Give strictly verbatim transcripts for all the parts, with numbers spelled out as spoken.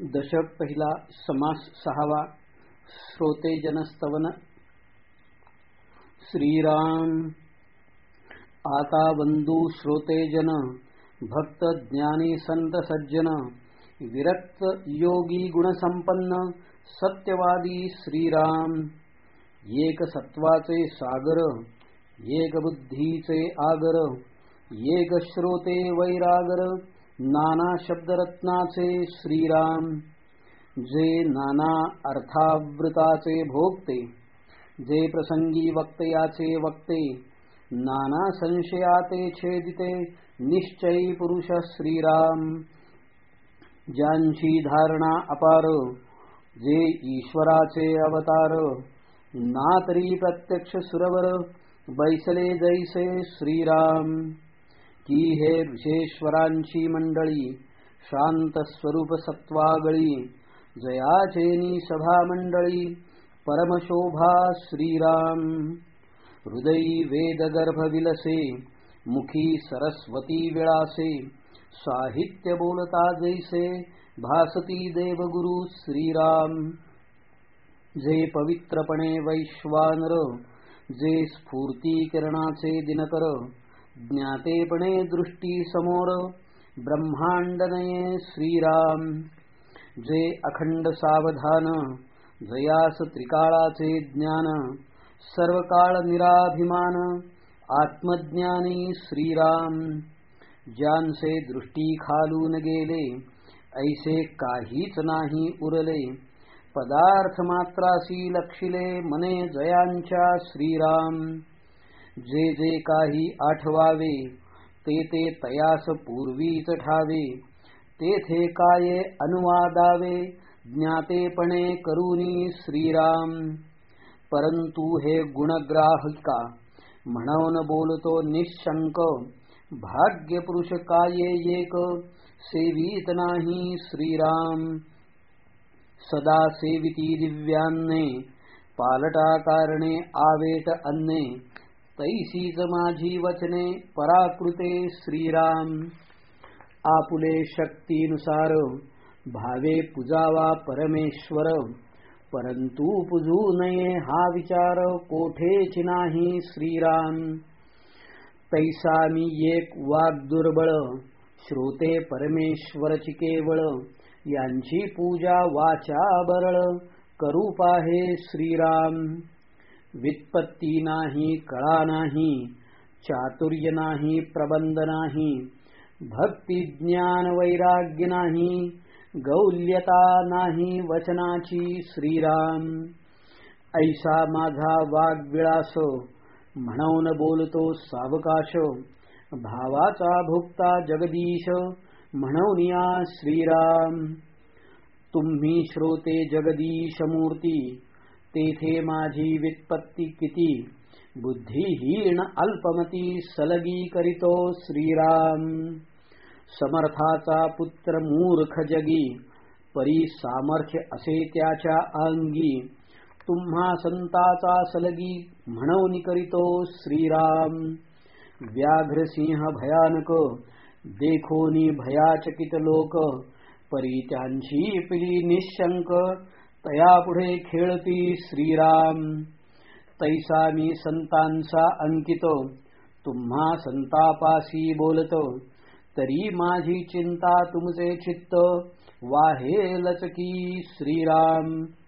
दशक पहिला समास सहावा श्रोते जनस्तवन श्रीराम आता बंधू श्रोते जन भक्त ज्ञानी संत सज्जन विरक्त योगी गुणसंपन्न सत्यवादी श्रीराम एक सत्वाचे सागर एक बुद्धीचे आगर एक श्रोते वैरागर नाना शब्दरत्नाचे श्रीराम जे नाना अर्थावृताचे भोगते जे प्रसंगी वक्तयाचे वक्ते नाना संशयाते छेदिते निश्चयी पुरुष श्रीराम ज्यांची धारणा अपार जे ईश्वराचे अवतार नातरी प्रत्यक्ष सुरवर बैसले जैसे श्रीराम की हे विशेश्वरांची मंडळी शांत स्वरूप सत्वागळी जयाचेनी सभा मंडळी परमशोभा श्रीराम हृदयी वेदगर्भ विलसे मुखी सरस्वती विळासे साहित्य बोलता जैसे भासती देवगुरु श्रीराम जे पवित्रपणे वैश्वानर जे स्फूर्ती किरणाचे दिनकर ज्ञातेपणे दृष्टी समोर ब्रह्मांडनये श्रीराम जे अखंड सावधान जयास त्रिकाळाचे ज्ञान सर्वकाळ निराभिमान आत्मज्ञानी श्रीराम ज्यांचे दृष्टी खालून गेले ऐसे काहीच नाही उरले पदार्थ मात्रासी लक्षिले मने जयांच्या श्रीराम जे जे काही आठवावे ते ते तयास पूर्वीच ठावे तेथे काये अनुवादावे ज्ञातेपणे करूनी श्रीराम परंतु हे गुणग्राहिका म्हणून बोलतो निशंक भाग्य पुरुष काये एक सेवित नाही श्रीराम सदा सेविती दिव्यांने पालटा कारणे आवेट अन्ने तैसीच माझी वचने पराकृते श्रीराम आपुले शक्तीनुसार भावे पूजावा परमेश्वर परंतु पूजू नये हा विचार कोठेच नाही श्रीराम तैसा मी एक वाग दुर्बळ श्रोते परमेश्वरची केवळ यांची पूजा वाचा बरळ करू पाहे श्रीराम वित्पत्ती नाही कळा नाही चातुर्य नाही प्रबंध नाही भक्ती ज्ञान वैराग्य नाही गौल्यता नाही वचनाची श्रीराम ऐसा माझा वाग्विलास म्हणून बोलतो सावकाश भावाचा भुक्ता जगदीश म्हणून या श्रीराम तुम्ही श्रोते जगदीश मूर्ती तेथे माझी वित्पत्ती किती बुद्धिहीन अल्पमती सलगी करीतो श्रीराम समर्थाचा पुत्र मूर्ख जगी परी सामर्थ्य असे त्याच्या अंगी तुम्हा संताचा सलगी म्हणून करीतो श्रीराम व्याघ्रसिंह भयानक देखोनी भयाचकित लोक परी त्यांची पिली निशंक तया पुढे खेळती श्रीराम तैसा मी संतांचा अंकितो तुम्हा संतापासी बोलतो तरी माझी चिंता तुमचे चित्त वाहे लचकी श्रीराम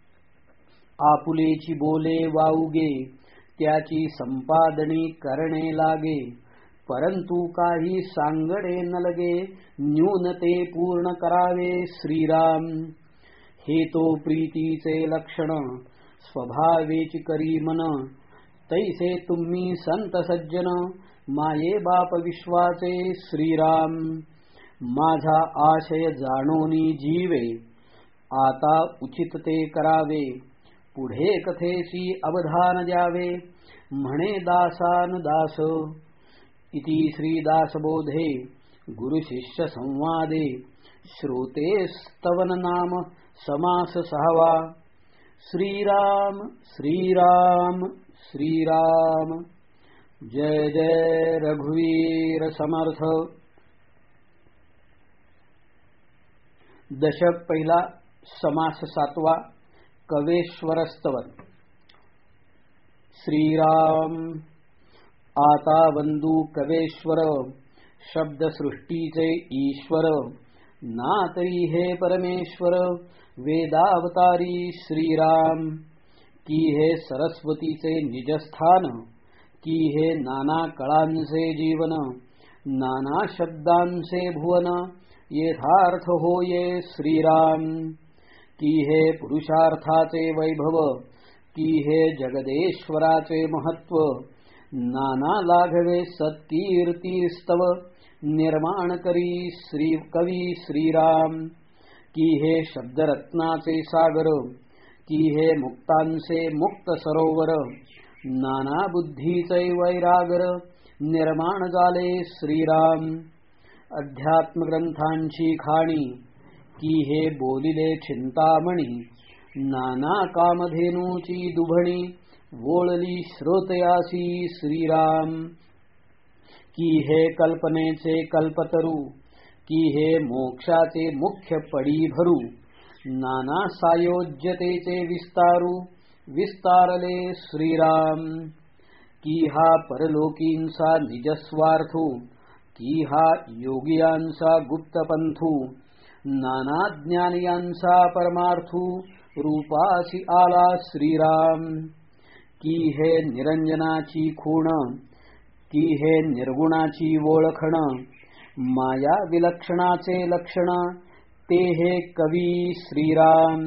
आपुलेची बोले वाऊगे त्याची संपादनी करणे लागे परंतु काही सांगडे न लगे न्यूनते पूर्ण करावे श्रीराम हे तो प्रीतीचे लक्षण स्वभावेची करी मन तैसे तुम्ही संत सज्जन माये बाप विश्वाचे श्रीराम माझा आशय जाणोनी जीवे आता उचित ते करावे पुढे कथेसी अवधान द्यावे म्हणे दासानुदास इति श्रीदासबोधे गुरुशिष्य संवादे श्रोते स्तवन नाम समास सहावा श्रीराम श्रीराम श्रीराम जय जय रघुवीर समर्थ दशक पहिला समास सातवा. कवेश्वरस्तवन. श्रीराम आता वंदू कवेश्वर, शब्दसृष्टीचे ईश्वर. ना तरी हे परमेश्वर, वेदावतारी श्रीराम. की हे सरस्वतीचे निजस्थान, की हे नाना कळांचे जीवन. नाना शब्दांचे भुवन, येथार्थ होये श्रीराम. की हे पुरुषार्थाचे वैभव, की हे जगदेश्वराचे महत्व. नाना लाघवे सत्कीर्ती स्तव, निर्माण करी श्री कवी श्रीराम. की हे शब्दरत्नाचे सागर, की हे मुक्तांचे मुक्त सरोवर. नाना बुद्धीचे वैरागर, निर्माण झाले श्रीराम. अध्यात्म ग्रंथांची खाणी, की हे बोलिले चिंतामणी. नाना कामधेनूची दुभणी, वोळली श्रोतयासी श्रीराम. की हे कल्पनेचे कल्पतरू, की हे मोक्षाचे मुख्य पडी भरू. नाना सायोज्यतेचे विस्तारू, विस्तारले श्रीराम. की हा परलोकींचा निजस्वार्थू, की हा योगियांचा गुप्तपंथू. नाना ज्ञानियांचा परमार्थू, रूपासी आला श्रीराम. की हे निरंजनाची खूण, की हे निर्गुणाची ओळखण. माया विलक्षणाचे लक्षण, ते हे कवी श्रीराम.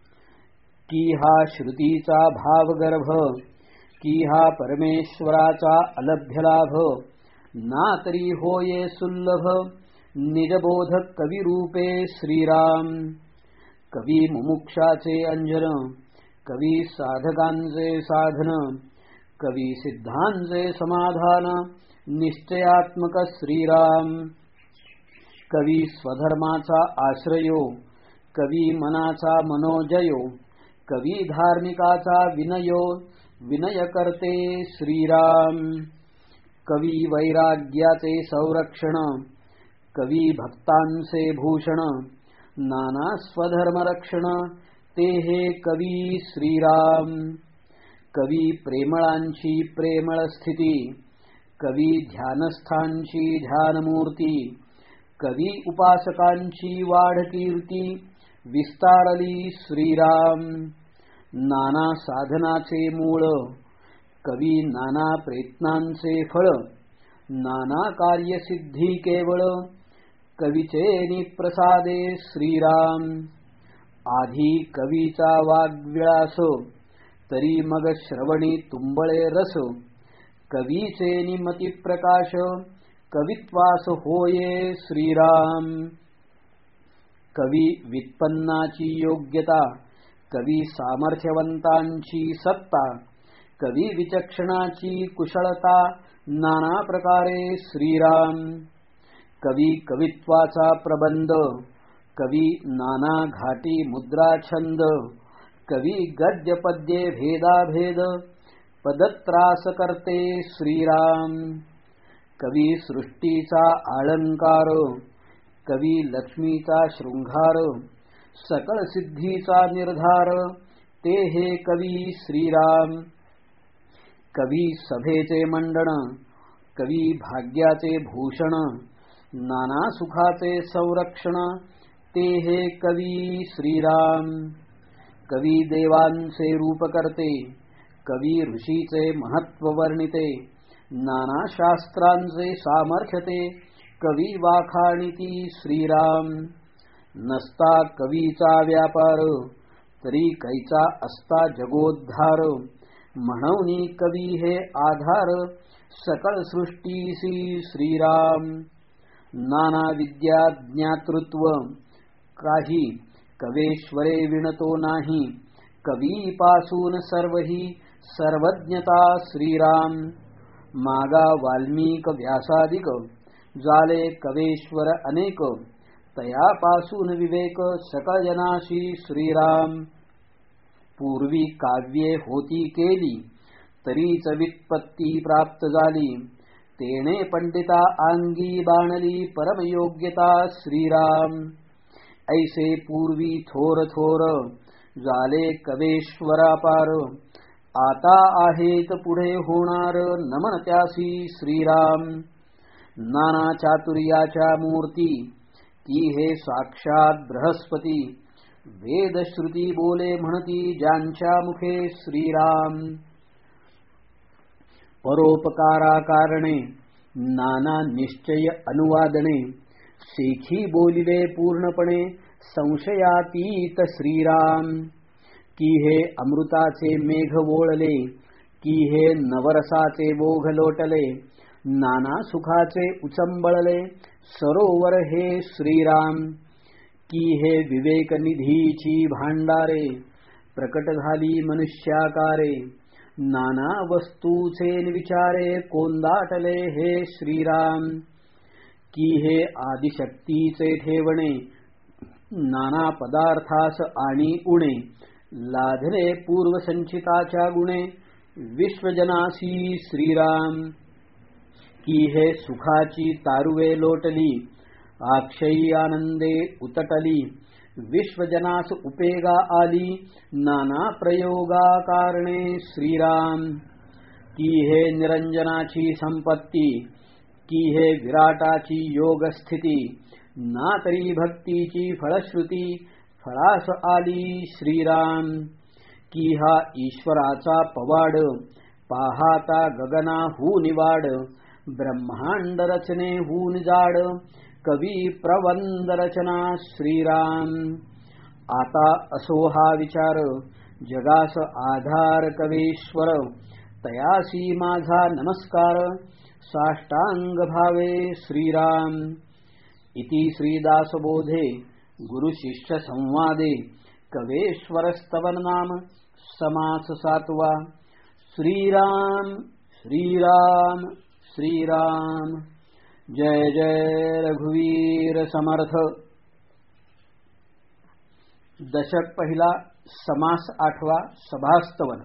की हा श्रुतीचा भावगर्भ, की हा परमेश्वराचा अलभ्यलाभ. ना तरी होये सुलभ, निजबोधक कविरूपे श्रीराम. कवी मुमुक्षाचे अंजन, कवी साधकांचे साधन. कवी सिद्धांचे समाधान, निश्चयात्मक श्रीराम. कवी स्वधर्माचा आश्रयो, कवी मनाचा मनोजयो. कवी धार्मिकाचा विनयो, विनय करते श्रीराम. कवी वैराग्याचे संरक्षण, कवी भक्तांचे भूषण. नाना स्वधर्म रक्षण, ते हे कवी श्रीराम. कवी प्रेमळांची प्रेमळ स्थिती, कवी ध्यानस्थांची ध्यानमूर्ती. कवी उपासकांची वाढ कीर्ती, विस्तारली श्रीराम. नाना साधनाचे मूळ, कवी नाना प्रयत्नांचे फळ. नाना कार्यसिद्धी केवळ, कवीचे निप्रसादे श्रीराम. आधी कवीचा वाग्विलास, तरी मग श्रवणी तुंबळे रस. कवीचे निमती प्रकाश, कवित्वास होये श्रीराम. कवी व्युत्पन्नाची योग्यता, कवी सामर्थ्यवंतांची सत्ता. कवी विचक्षणाची कुशलता, नाना प्रकारे श्रीराम. कवी कवित्वाचा प्रबंध, कवी नाना घाटी मुद्रा छंद. कवी गद्य पद्ये भेदाभेद, पदत्रास करते श्रीराम. कवी सृष्टीचा अलंकार, कवी लक्ष्मीचा शृंगार. सकळ सिद्धीचा निर्धार, ते हे कवी श्रीराम. कवी सभेचे मंडन, कवी भाग्याचे भूषण. नाना सुखाचे संरक्षण, ते हे कवी श्रीराम. कवी देवांचे रूप करते, कवी ऋषीचे महत्व वर्णिते. नाना शास्त्रांचे सामर्थ्यते, कवी वाखाणिती श्रीराम. नसता कवीचा व्यापार, तरी कैचा असता जगोद्धार. म्हणून कवी हे आधार, सकळ सृष्टीसी श्रीराम. नाना विद्या ज्ञातृत्व, काही कवेश्वरे विणतो नाही. कवीपासून सर्वही सर्वज्ञता श्रीराम. मागा वाल्मीक व्यासादिक, जाले कवेश्वर अनेक. तयापासून विवेक सकळ जनाशी श्रीराम. पूर्वी काव्ये होती केली, तरीच व्युत्पत्ती प्राप्त झाली. तेणे पंडिता अंगी बाणली परमयोग्यता श्रीराम. ऐसे पूर्वी थोर थोर झाले कवेश्वरापार आता आहेत पुढे होणार नमन त्यासी श्रीराम नाना चातुर्याच्या मूर्ती की हे साक्षात बृहस्पती वेद श्रुती बोले म्हणती ज्यांच्या मुखे श्रीराम परोपकारा कारणे नाना निश्चय अनुवादने शेखी बोलिले पूर्णपणे संशयातीत श्रीराम की हे अमृताचे मेघ वोळले की हे नवरसाचे बोघ लोटले नाना सुखाचे उचंबळले सरोवर हे श्रीराम की हे विवेक निधीची भांडारे प्रकट झाली मनुष्याकारे नाना वस्तूचे विचारे कोंदाटले हे श्रीराम की हे आदिशक्तीचे ठेवणे नाना पदार्थास आणि उणे लाधले पूर्वसंचिताच्या गुणे विश्वजनासी श्रीराम की हे सुखाची तारुवे लोटली अक्षयी आनंदे उतटली विश्वजनास उपेगा आली नाना प्रयोगा कारणे श्रीराम की हे निरंजनाची संपत्ती की हे विराटाची योग स्थिती ना तरी भक्तीची फळश्रुती फळास आली श्रीराम की हा ईश्वराचा पवाड पाहाता गगना हू निवाड ब्रह्मांड रचने हून जाड कवी प्रबंध रचना श्रीराम आता असो हा विचार जगास आधार कवेश्वर तयासी माझा नमस्कार साष्टांग भावे श्रीराम इति श्रीदासबोधे गुरु शिष्य संवादे कवेश्वर स्तवन नाम समास सातवा श्रीराम श्रीराम श्रीराम जय जय रघुवीर समर्थ। दशक पहिला समास आठवा सभास्तवन।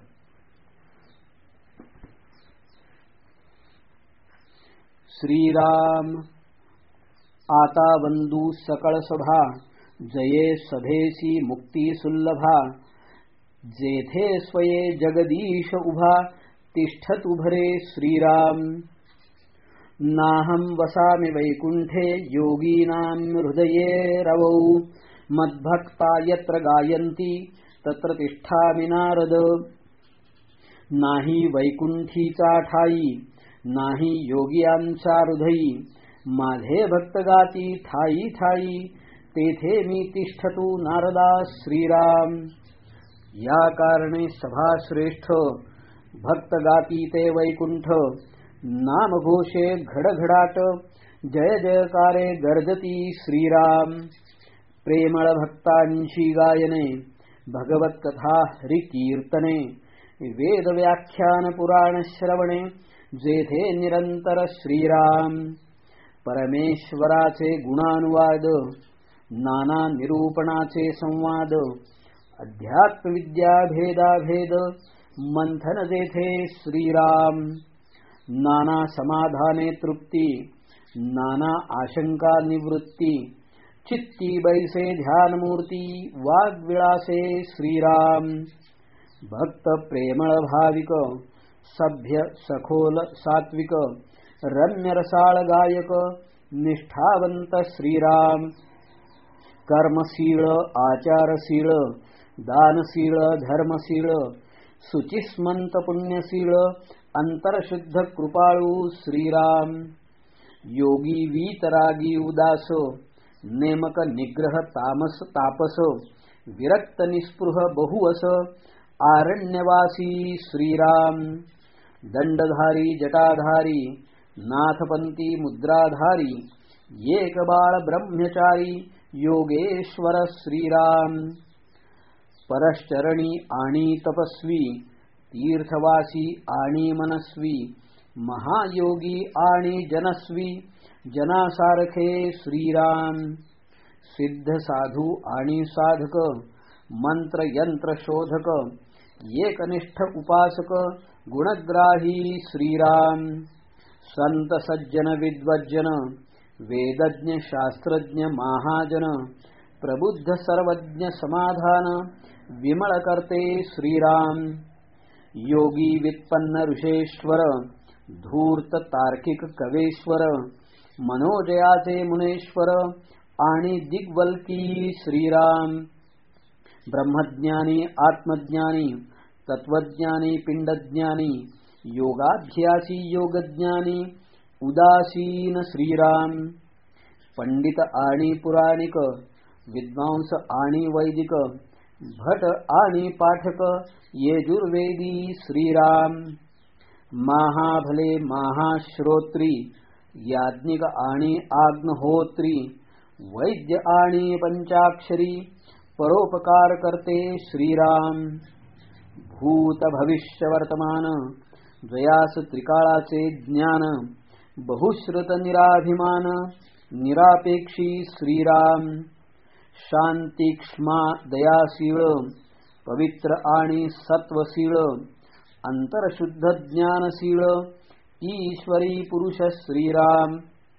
श्रीराम आता वंदू सकळ सभा जये सभेसी मुक्ती सुल्लभा जेथे स्वये जगदीश उभा तिष्ठत उभरे श्रीराम नाहं वसामि वैकुंठे योगीनां हृदये रवौ मद्भक्ता यत्र गायन्ति तत्र तिष्ठामि नारद नाही वैकुंठीचा ठाई नाही योगियांचा हृदयी माझे भक्त गाती ठाई ठाई तेथे मी तिष्ठतु नारदा श्रीराम या कारणे सभा श्रेष्ठ भक्त गाती ते वैकुंठ नाम घोषे घडघडाट जय जयकारे गर्जती श्रीराम प्रेमळ भक्तांची गायने भगवत कथा हरि कीर्तने वेद व्याख्यान पुराण श्रवणे जेथे निरंतर श्रीराम परमेश्वराचे गुणानुवाद नाना निरूपणाचे संवाद अध्यात्म विद्या भेदा भेद मंथन जेथे श्रीराम नाना समाधाने तृप्ती नाना आशंका निवृत्ती चित्ती बैसे ध्यानमूर्ती वाग्विलासे श्रीराम भक्त प्रेमळ भाविक सभ्य सखोल सात्विक रम्य रसाळ गायक निष्ठावंत श्रीराम कर्मशील आचारशील दानशील धर्मशील सुचिस्मंत पुण्यशील अंतरशुद्ध कृपाळू श्रीराम योगी वीतरागी उदास नेमक निग्रह तामस तापस विरक्त निस्पृह बहुवस आरण्यवासी श्रीराम दंडधारी जटाधारी नाथपंती मुद्राधारी एक बाळ ब्रह्मचारी योगेश्वर श्रीराम परश्चरणी आणि तपस्वी तीर्थवासी आणि मनस्वी महायोगी आणि जनस्वी जनासारखे श्रीराम सिद्ध साधू आणि साधक मंत्र यंत्र शोधक एकनिष्ठ उपासक गुणग्राही श्रीराम संत सज्जन विद्वज्जन वेदज्ञ शास्त्रज्ञ महाजन प्रबुद्ध सर्वज्ञ समाधान विमल करते श्रीराम योगी वित्पन्न ऋषेश्वर धूर्त तार्किक कवेश्वर मनोजयाचे मुनेश्वर आणि दिग्वल्की श्रीराम ब्रह्मज्ञानी आत्मज्ञानी तत्वज्ञानी पिंडज्ञानी योगाध्यासी योगज्ञानी उदासीन श्रीराम पंडित आणि पुराणिक विद्वांस आणि वैदिक भट आणि पाठक येजुर्वेदी श्रीराम महाभले महाश्रोत्री याज्ञिक आणि आग्नहोत्री वैद्य आणि पंचाक्षरी परोपकार करते श्रीराम भूत भविष्य वर्तमान जयास त्रिकाळाचे ज्ञान बहुश्रुत निराभिमान निरापेक्षी श्रीराम शांतिक्ष्मा दयाशीळ पवित्र आणि सत्वशीळ अंतरशुद्ध ज्ञानशीळ ईश्वरी पुरुष श्रीराम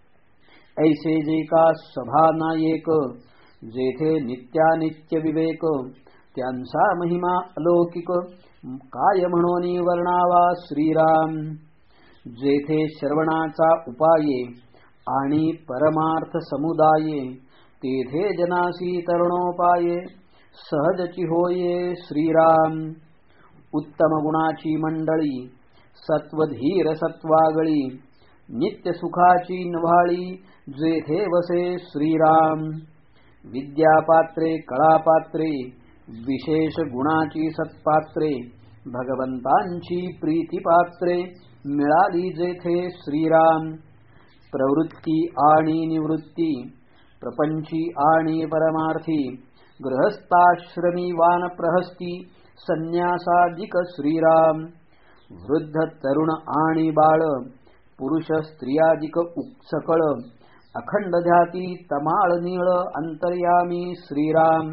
ऐसे जे का सभा नायक जेथे नित्यानित्य विवेक त्यांचा महिमा अलौकिक काय म्हणून वर्णावा श्रीराम जेथे श्रवणाचा उपाये आणि परमार्थ समुदाये तेथे जनासी तरुणोपाये सहजची होये श्रीराम उत्तम गुणाची मंडळी सत्वधीर सत्वागळी नित्य सुखाची नव्हाळी जेथे वसे श्रीराम विद्यापात्रे कळापात्रे विशेष गुणाची सत्पात्रे भगवंतांची प्रीतिपात्रे मिळाली जेथे श्रीराम प्रवृत्ती आणि निवृत्ती प्रपंची आणि परमार्थी गृहस्थाश्रमी वानप्रहस्ती संन्यासादिक श्रीराम वृद्ध तरुण आणि बाळ पुरुष स्त्रियादिक सकळ अखंड ध्याती तमाळ नीळ अंतर्यामी श्रीराम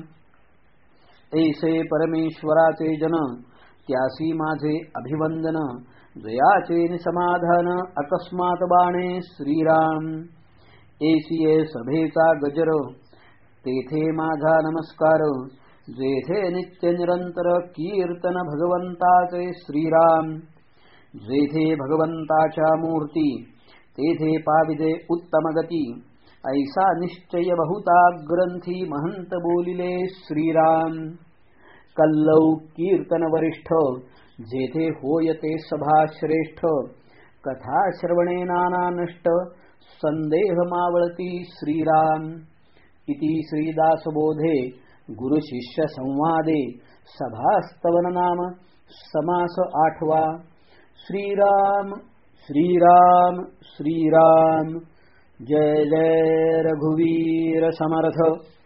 ऐसे परमेश्वराचे जन त्यासी माझे अभिवंदन जयाचे निसमाधान अकस्मात बाणे श्रीराम ऐसिये सभेचा गजर तेथे माझा नमस्कार जेथे नित्य निरंतर कीर्तन भगवंताचे श्रीराम जेथे भगवंताच्या मूर्ती तेथे पाविदे उत्तम गती ऐसा निश्चय बहुता ग्रंथी महंत बोलिले श्रीराम कल्लौ कीर्तन वरिष्ठ जेथे होयते सभा श्रेष्ठ कथा श्रवणे नाना नष्ट संदेह मावळती श्रीराम इति श्रीदासबोधे गुरु शिष्य संवादे सभास्तवन नाम समास आठवा श्रीराम श्रीराम श्रीराम जय जय रघुवीर समर्थ।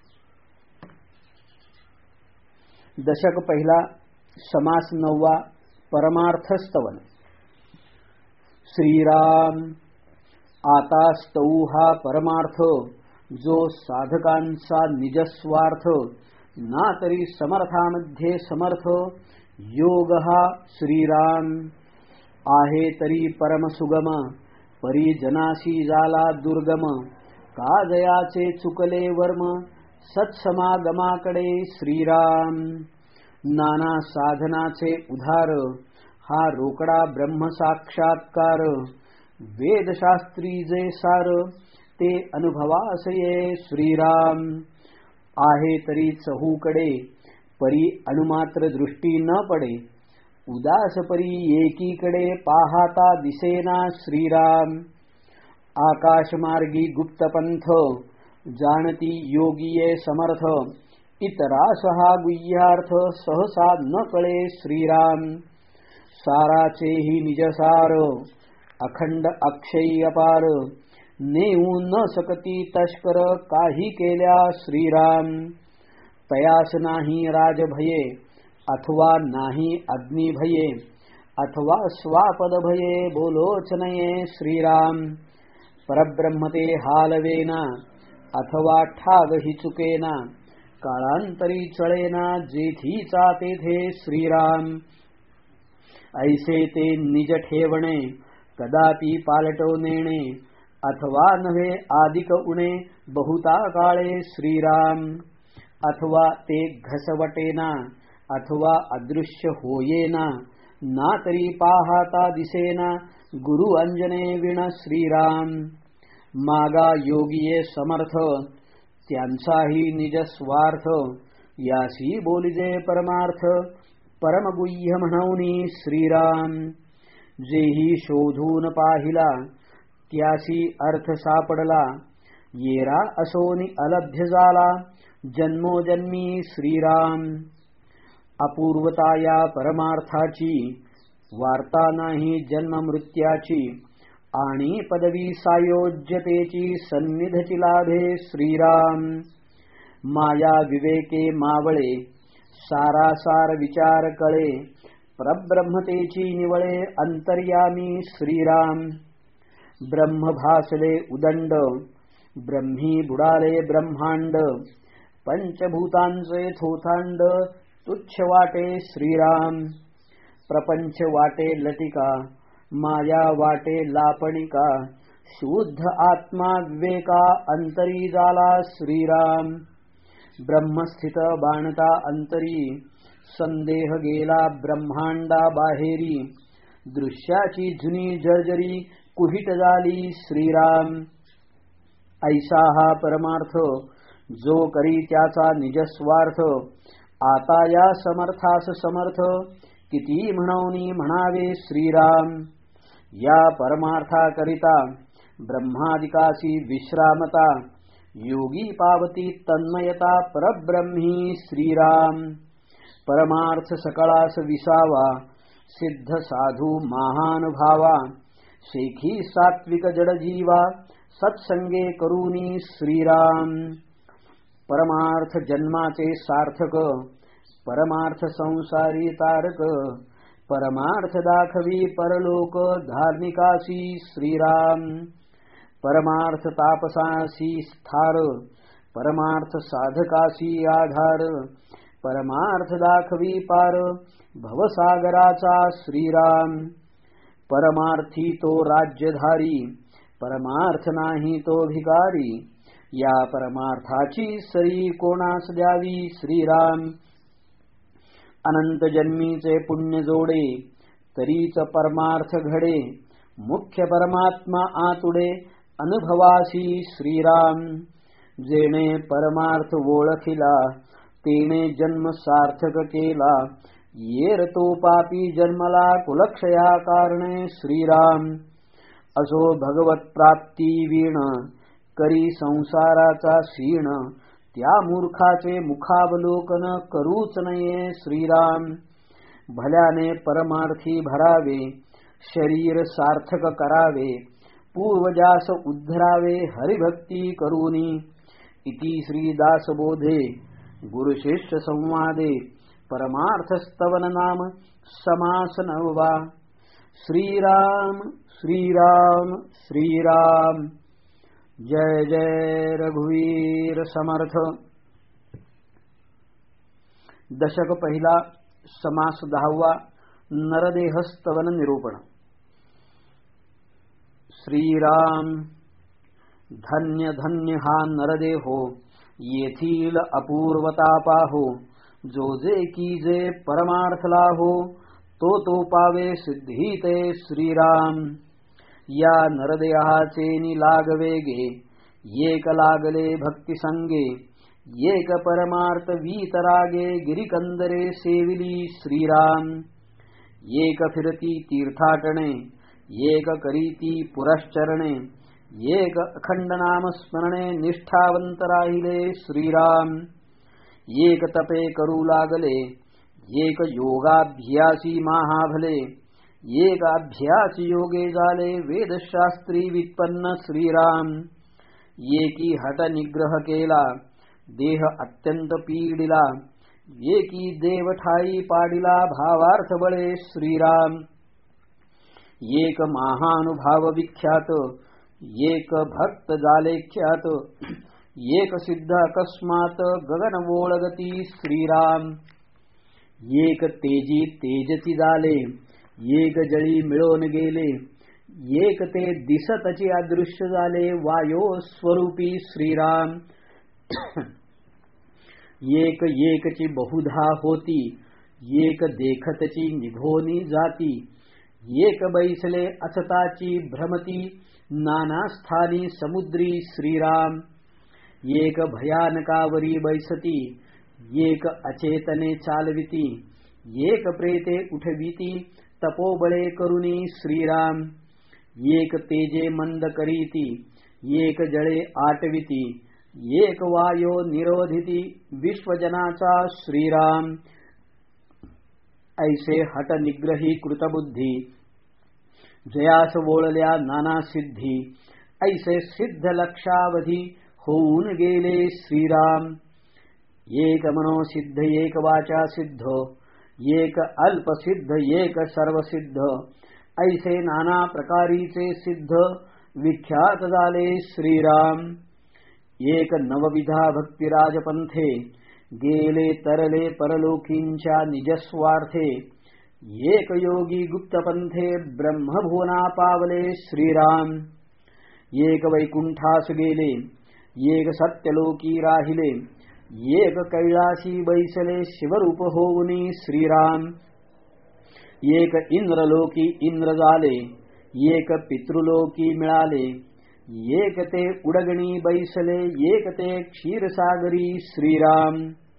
दशक पहिला समास नववा परमार्थ स्तवन। श्रीराम आता स्तऊ हा परमार्थ जो साधकांचा निजस्वार्थ ना तरी समर्थामध्ये समर्थ योग हा श्रीराम आहे तरी परम सुगम परिजनाशी जाला दुर्गम का जयाचे चुकले वर्म सत्समागमाकडे श्रीराम नाना साधनाचे उधार हा रोकडा ब्रह्म साक्षात्कार वेदशास्त्री जे सार ते अनुभवासये श्रीराम आहे तरी चहूकडे परी अणुमात्र दृष्टी न पडे उदास परी एकीकडे पाहता दिसेना श्रीराम आकाशमार्गी गुप्तपंथ जाणती योगीये समर्थ इतरास हा गुह्यार्थ सहसा न कळे श्रीराम साराचेही निजसार अखंड अक्षय अपार नेऊ न सकती तस्कर काही केल्या श्रीराम तयास नाही राजभये अथवा नाही अग्निभये अथवा स्वापद भये बोलोचनये श्रीराम परब्रह्मते हालवेना अथवा ठाग हि चुकेना काळांतरी चळेना जेथीचा तेथे श्रीराम ऐसे ते निज ठेवणे कदापि पालटो नेणे अथवा नव्हे आदिक उणे बहुता काळे श्रीराम अथवा ते घसवटेना अथवा अदृश्य होयेना ना तरी पाहता दिसेना गुरु अंजने विण श्रीराम. मागा योगिये समर्थ त्यांचाही निज स्वार्थ यासी बोलिजे परमार्थ परमगुह्य म्हणूनी श्रीराम. जेही शोधून पाहिला त्यासी अर्थ सापडला येरा असोनी अलभ्य झाला जन्मोजन्मी श्रीराम. अपूर्वता या परमार्थाची वार्ता नाही जन्म मृत्याची आणि पदवी सायोज्यतेची सन्निधची लाभे श्रीराम. माया विवेके मावळे सारासार विचार कळे परब्रह्मतेची निवळे अंतर्यामी श्रीराम. ब्रह्म भासले उदंड ब्रह्मी बुडाले ब्रह्मांड पंचभूतांचे थोथांड तुच्छ वाटे श्रीराम. प्रपंच वाटे लटिका माया वाटे लापणिका शुद्ध आत्मा विवेका अंतरी झाला श्रीराम. ब्रह्मस्थित बाणता अंतरी संदेह गेला ब्रह्मांडा बाहेरी दृश्याची जुनी जर्जरी कुहित झाली श्रीराम. ऐसा हा परमार्थ जो करी त्याचा निजस्वार्थ आता या समर्थास समर्थ किती म्हणूनी म्हणावे श्रीराम. या परमार्था करिता ब्रह्मादिकासी विश्रामता योगी पावती तन्मयता परब्रह्मी श्रीराम. परमार्थ सकळास विसावा सिद्ध साधू महानुभावा शेखी सात्विक जडजीवा सत्संगे करूनी श्रीराम. परमार्थ जन्माचे सार्थक परमार्थ संसारी तारक परमार्थ दाखवी परलोक धार्मिकासी श्रीराम. परमार्थ तापसासी स्थार परमार्थ साधकासी आधार परमार्थ दाखवी पार भवसागराचा श्रीराम. परमार्थी तो राज्यधारी परमार्थ नाही तो भिकारी या परमार्थाची सरी कोणास द्यावी श्रीराम. अनंत जन्मीचे पुण्य जोडे तरीच परमार्थ घडे मुख्य परमात्मा आतुडे अनुभवासी श्रीराम. जेणे परमार्थ ओळखिला तेने जन्म सार्थक केला येर तो पापी जन्मला कुलक्षया कारणे श्रीराम. असो भगवत प्राप्ती वीण करी संसाराचा क्षीण त्या मूर्खाचे मुखावलोकन करूच नये श्रीराम. भल्याने परमार्थी भरावे शरीर सार्थक करावे पूर्वजास उद्धरावे हरिभक्ती करूनी. इति श्रीदासबोधे गुरुशिष्य संवादे परमार्थस्तवन नाम समास नववा. श्रीराम श्रीराम श्रीराम. जय जय रघुवीर समर्थ. दशक पहिला समास दहावा नरदेहस्तवन निरूपण. श्रीराम धन्य धन्य हा नरदेहो येथील अपूर्वता पाहो जो जे की जे परमार्थ लाहो तो तो पावे सिद्धी ते श्रीराम. या नरदेहाचे नि लागवेगे एक लागले भक्ती संगे एक परमार्थ वीतरागे गिरिकंदरे सेविली श्रीराम. एक फिरती तीर्थाटणे एक करीती पुरश्चरणे एक अखंड नाम स्मरणे निष्ठावंत राहिले श्रीराम. एक तपे करू लागले एक योगाभ्यासी महाभले एक अभ्यास योगे झाले वेदशास्त्री वित्पन्न श्रीराम. एकी हट निग्रह केला देह अत्यंत पीडिला एकी देव ठाई पाडिला भावार्थ बळे श्रीराम. एक महानुभाव विख्यात एक भक्त झाले ख्यात एक सिद्ध अकस्मात गगन ओळगती श्रीराम. एक तेजी तेजती झाले एक जळी मिळून गेले एक ते दिसतची अदृश्य झाले वायो स्वरूपी श्रीराम. एक एकची बहुधा होती, एक देखतची निघोनी जाती, एक बैसले असताची भ्रमती, नाना स्थानी समुद्री श्रीराम. एक भयानकावरी बैसती, एक अचेतने चालविती, एक प्रेते उठविती, तपोबळे करुणी श्रीराम. एक तेजे मंद करीती, एक जळे आटविती, एक वायो निरोधिती, विश्वजनाचा श्रीराम. ऐसे हट निग्रही कृतबुद्धी, जयास वोळल्या नाना सिद्धी, ऐसे सिद्ध लक्षावधी होऊन गेले श्रीराम. एक मनोसिद्ध, एक वाचा सिद्ध, एक अल्पसिद्ध, एक सर्वसिद्ध, ऐसे नाना प्रकारीचे सिद्ध विख्यात झाले श्रीराम. एक नवविधा भक्तिराजपंथे, गेले तरले परलोकींच्या निजस्वार्थे, एक योगी गुप्तपंथे ब्रह्मभुवना पावले श्रीराम. एक वैकुंठास गेले, एक सत्यलोकी राहिले, एक कैलासी बैसले शिवरूप होऊनी श्रीराम. एक इंद्रलोकी इंद्र झाले, एक पितृलोकी मिळाले, एक ते उडगणी बैसले, एक ते क्षीरसागरी श्रीराम.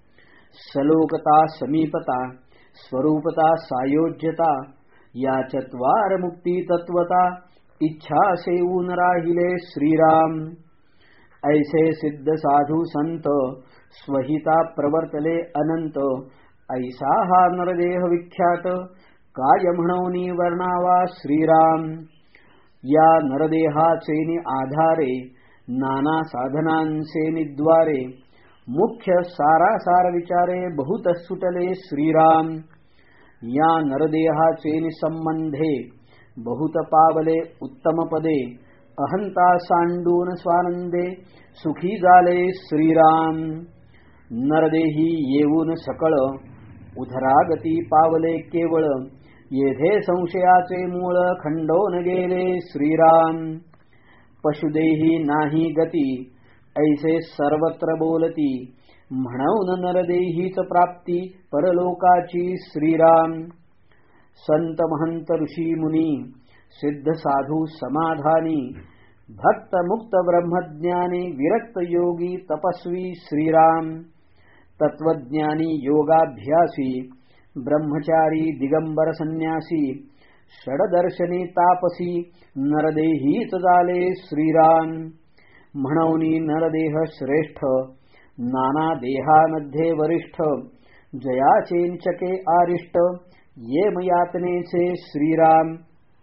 सलोकता समीपता, स्वरूपता सायोज्यता, या चत्वार मुक्ती तत्वता, इच्छा सेवून राहिले श्रीराम. ऐसे सिद्ध साधू संत, स्वहिता प्रवर्तले अनंत, ऐसा हा नरदेह विख्यात, काय म्हणूनी वर्णावा श्रीराम. या नरदेहाचे आधारे, नाना साधनांचे निद्वारे, मुख्य सारासार विचारे बहुत सुटले श्रीराम. या नरदेहाचे संबंधे, बहुत पावले उत्तम पदे, अहंता सांडून स्वानंदे, सुखी झाले श्रीराम. नरदेही येऊन सकळ, उधरागती पावले केवळ, येथे संशयाचे मूळ खंडोन गेले श्रीराम. पशुदेही नाही गती, ऐसे सर्वत्र बोलती, म्हणून नरदेहीच प्राप्ती परलोकाची श्रीराम. संत महंत ऋषी मुनी, सिद्ध साधू समाधानी, भक्त मुक्त ब्रह्मज्ञानी, विरक्त योगी तपस्वी श्रीराम. तत्वज्ञानी योगाभ्यासी, ब्रह्मचारी दिगंबर संन्यासी, षडदर्शनी तापसी, नरदेहीच झाले श्रीराम. म्हणून नरदेह श्रेष्ठ, नाना देहामध्ये वरिष्ठ, जयाचेंचके आरिष्ट, येमयातनेचे श्रीराम.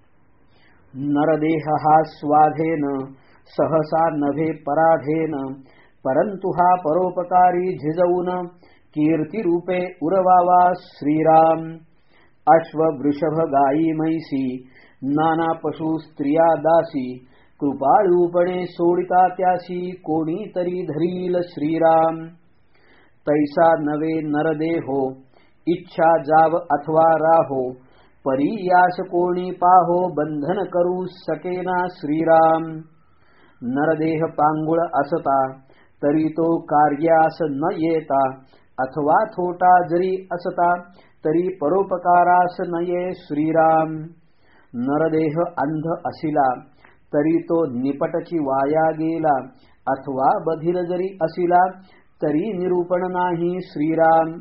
नरदेह हा स्वाधेन, सहसा नभे पराधेन, परंतु हा परोपकारी झिजवून, कीर्तिरूपे उरवावा श्रीराम. अश्व वृषभ गायी म्हैसी, नाना पशु स्त्रिया दासी, कृपाळूपणे सोडिता त्यासी, कोणीतरी धरील श्रीराम. तैसा नवे नरदेहो, इच्छा जाव अथवा राहो, परी यास कोणी पाहो, बंधन करू सकेना श्रीराम. नरदेह पांगुळ असता, तरी तो कार्यास न येता, अथवा थोटा जरी असता, तरी परोपकारास नये श्रीराम. नरदेह अंध असिला, तरी तो निपटची वाया गेला, अथवा बधिर जरी असिला, तरी निरूपण नाही श्रीराम.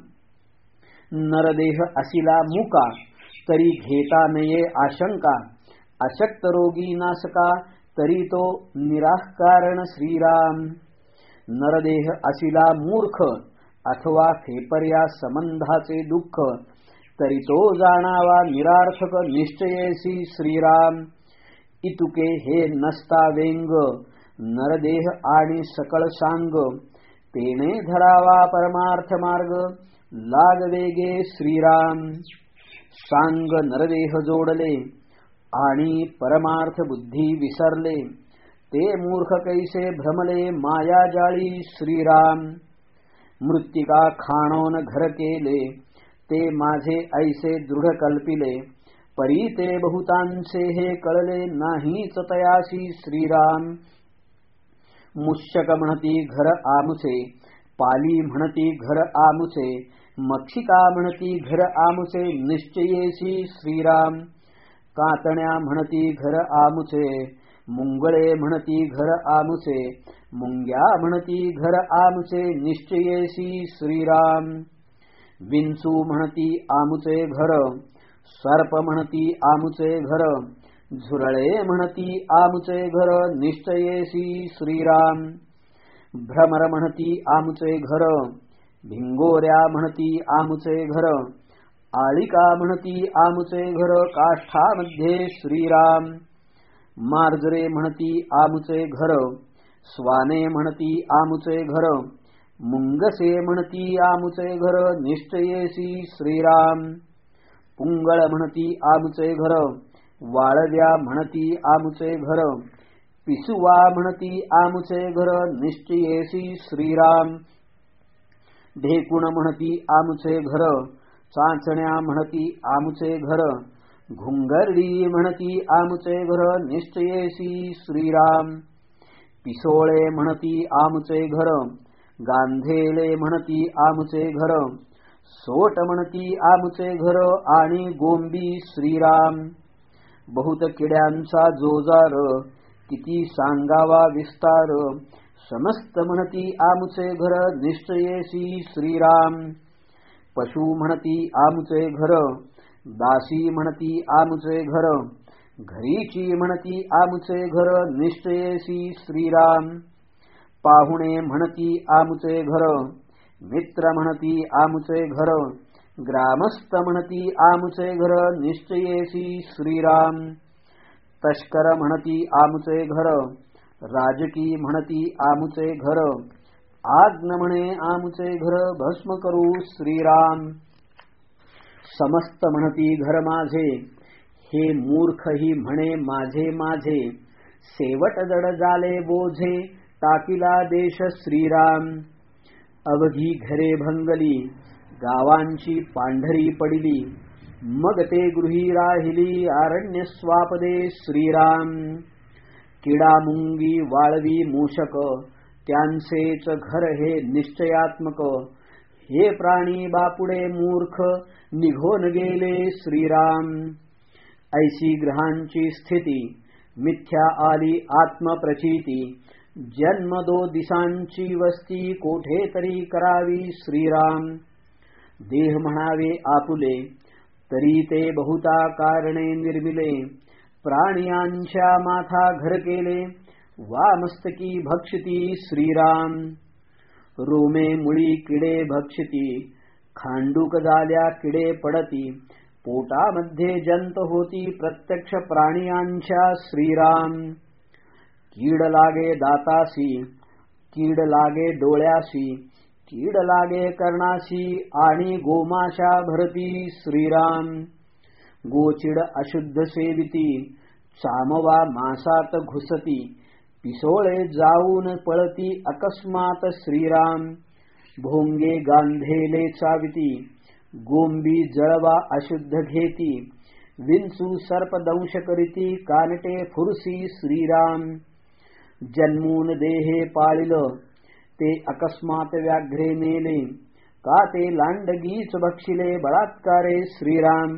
नरदेह असिला मुका, तरी घेता नये आशंका, अशक्त रोगी नासका, तरी तो निराकारण श्रीराम. नरदेह असिला मूर्ख, अथवा खेपर्या संबंधाचे दुःख, तरी तो जाणावा निरार्थक निश्चयेसी श्रीराम. इतुके हे नसता वेंग, नरदेह आणि सकळ सांग, तेने धरावा परमार्थ मार्ग, लाग वेगे श्रीराम. सांग नरदेह जोडले, आणि परमार्थ बुद्धी विसरले, ते मूर्ख कैसे भ्रमले माया जाळी श्रीराम. मृत्तिका खाणोन घर केले, ते माझे ऐसे दृढ कल्पिले, परी ते बहुतांचे हे कळले नाहीच तयासी श्रीराम. मुष्यक म्हणती घर आमचे, पाली म्हणती घर आमुचे, मक्षिका म्हणती घर आमुचे, निश्चयेसी श्रीराम. कातण्या म्हणती घर आमुचे, मुंगळे म्हणती घर आमुचे, मुंग्या म्हणती घर आमुचे, निश्चयेसी श्रीराम. विंचू म्हणती आमुचे घर, सर्प म्हणती आमुचे घर, झुरळे म्हणती आमुचे घर, निश्चयेसी श्रीराम. भ्रमर म्हणती आमुचे घर, भिंगोऱ्या म्हणती आमुचे घर, आळिका म्हणती आमुचे घर, काष्ठामध्ये श्रीराम. मार्जरे म्हणती आमुचे घर, स्वाने म्हणती आमुचे घर, मुंगसे म्हणती आमुचे घर, निश्चयेसी श्रीराम. पुंगळ म्हणती आमुचे घर, वाळव्या म्हणती आमुचे घर, पिसुवा म्हणती आमुचे घर, निश्चयेसी श्रीराम. ढेकुण म्हणती आमुचे घर, चांचण्या म्हणती आमुचे घर, घुंगरडी म्हणती आमुचे घर, निश्चयेसी श्रीराम. पिसोळे म्हणती आमुचे घर, गांधेले म्हणती आमुचे घर, सोट म्हणती आमुचे घर, आणि गोंबी श्रीराम. बहुत किड्यांचा जोजार, किती सांगावा विस्तार, समस्त म्हणती आमुचे घर, निश्चयेसी श्रीराम. पशु म्हणती आमुचे घर, दासी म्हणती आमुचे घर, घरीची म्हणती आमुचे घर, निश्चयेसी श्रीराम. पाहुणे म्हणती आमुचे घर, मित्र म्हणती आमुचे घर, ग्रामस्थ म्हणती आमुचे घर, निश्चयेसी श्रीराम. तस्कर म्हणती आमुचे घर, राजकी म्हणती आमुचे घर, आज्ञ म्हणे आमुचे घर, भस्म करू श्रीराम. समस्त म्हणती घर माझे, हे मूर्खही म्हणे माझे माझे, शेवट जड झाले बोझे, टाकिला देश श्रीराम. अवघी घरे भंगली, गावांची पांढरी पडली, मग ते गृही राहिली, अरण्य स्वापदे श्रीराम. किडा मुंगी वाळवी मूषक, त्यांचेच घर हे निश्चयात्मक, हे प्राणी बापुडे मूर्ख, निघून गेले श्रीराम. ऐशी ग्रहांची स्थिती, मिथ्या आली आत्मप्रचिती, जन्म दो दिसांची वस्ती, कोठे तरी करावी श्रीराम. देह म्हणावे आपुले, तरी ते बहुता कारणे निर्मिले, प्राणियांच्या माथा घर केले, वामस्तकी भक्षिती श्रीराम. रोमे मुळी किडे भक्षिती, खांडूक झाल्या किडे पडती, पोटामध्ये जंत होती, प्रत्यक्ष प्राणियांच्या श्रीराम. कीड लागे दातासी, कीड लागे डोळ्यासी, कीड लागे कर्णासी, आणि गोमाशा भरती श्रीराम. गोचिड अशुद्ध सेविती, चामवा मासात घुसती, पिसोळे जाऊन पळती अकस्मात श्रीराम. भोंगे गांधेले चाविती, गोंबी जळवा अशुद्ध घेती, विंचू सर्प दंश करीती, कानटे फुरसी श्रीराम. जन्मून देहे पाळिल, ते अकस्मात व्याघ्रे नेले, का ते लांडगीच भक्षिले, बलात्कारे श्रीराम.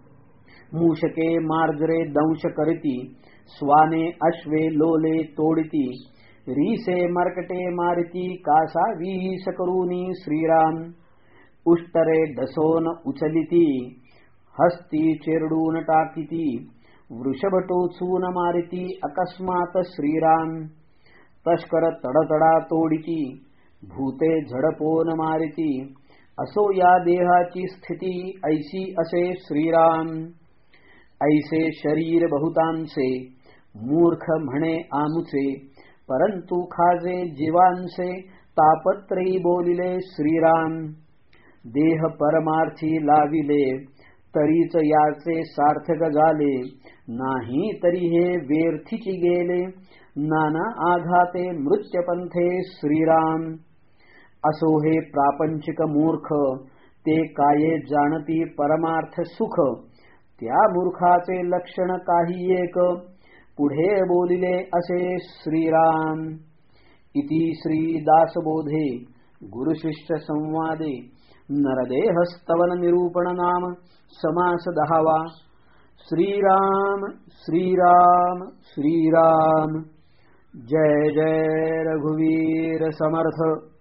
मूषके मार्जरे दंश करीती, स्वाने अश्वे लोले तोडिती, रीसे मर्कटे मारिती, कासा वीस करूनी श्रीराम. उष्टरे डसोन उचलिती, हस्ती चिरडून टाकिती, वृषभ टोचून मारिती, अकस्मात श्रीराम. तस्कर तडतडा तोडिती, भूते झडपोन मारिती, असो या देहाची स्थिती, ऐसी असे श्रीराम. ऐसे शरीर बहुतांचे, मूर्ख म्हणे आमुचे, परंतु खाजे जीवांचे, तापत्रयी बोलिले श्रीराम. देह परमार्थी लाविले, तरीच याचे सार्थक झाले, नाही तरी हे व्यर्थीची गेले, नाना आघाते मृत्यपंथे श्रीराम. असो हे प्रापंचिक मूर्ख, ते काये जाणती परमार्थ सुख, त्या मूर्खाचे लक्षण काही एक, पुढे बोलिले असे श्रीराम. इति श्री दासबोधे गुरुशिष्य संवादे नरदेहस्तवन निरूपण नाम समास दहावा. श्रीराम श्रीराम श्रीराम. जय जय रघुवीर समर्थ.